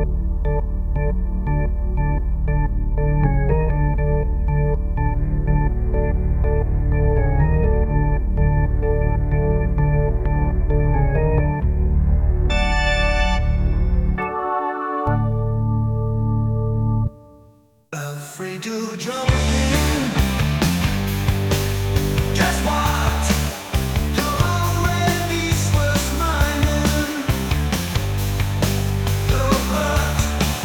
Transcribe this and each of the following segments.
Afraid to jump in. Guess what? You're already worth minding. The hurt,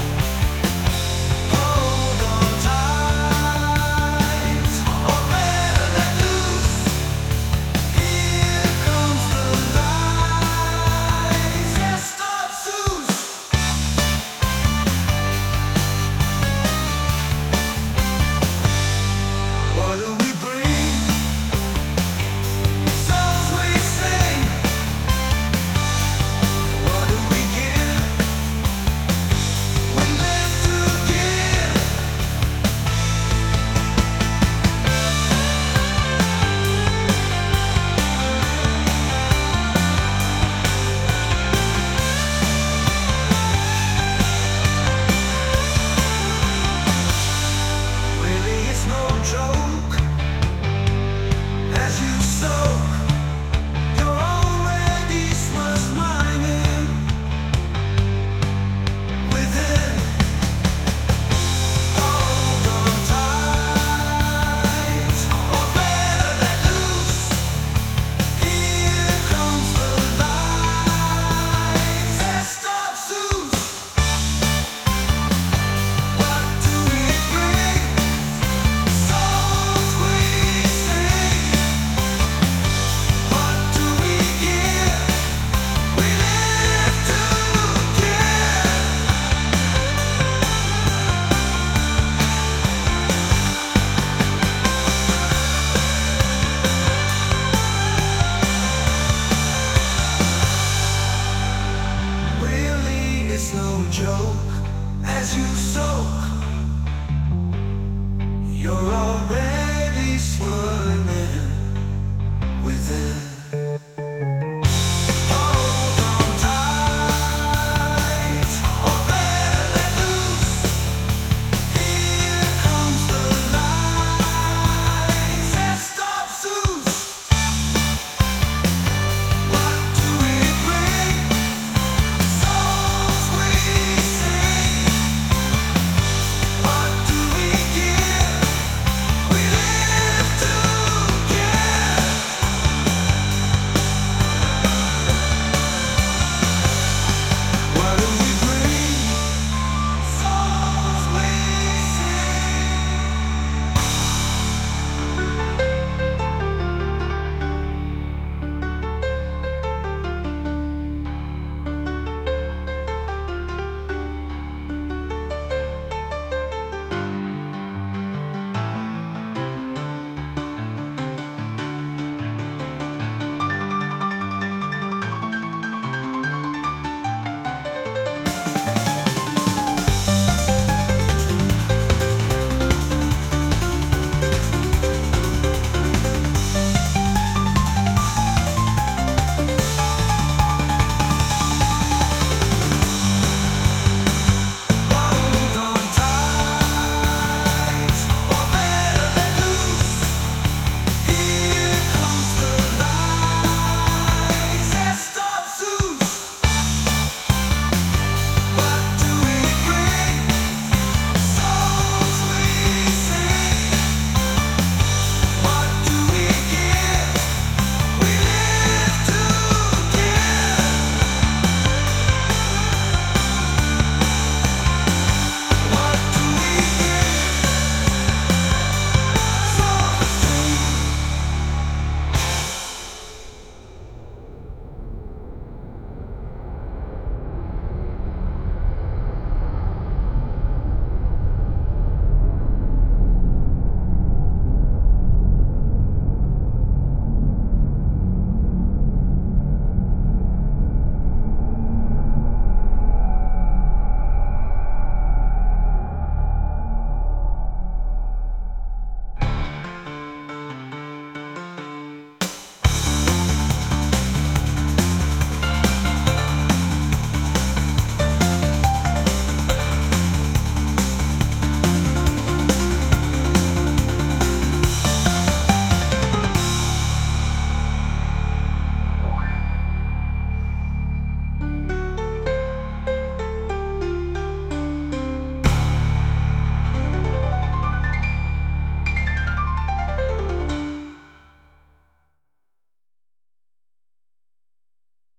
hold on tight. Or better let loose. Here comes the light. Yes, stop, Zeus. What do we bring? Songs we sing. What do we give? We live to give. Really, it's no joke. As you soak, you're already smudged mining within. Hold on tight, or better let loose. Here comes the light. Let's start Zeus. What do we bring? Songs we sing. What do we give? We live to give. Really, it's no joke. As you soak, you're already swimming within.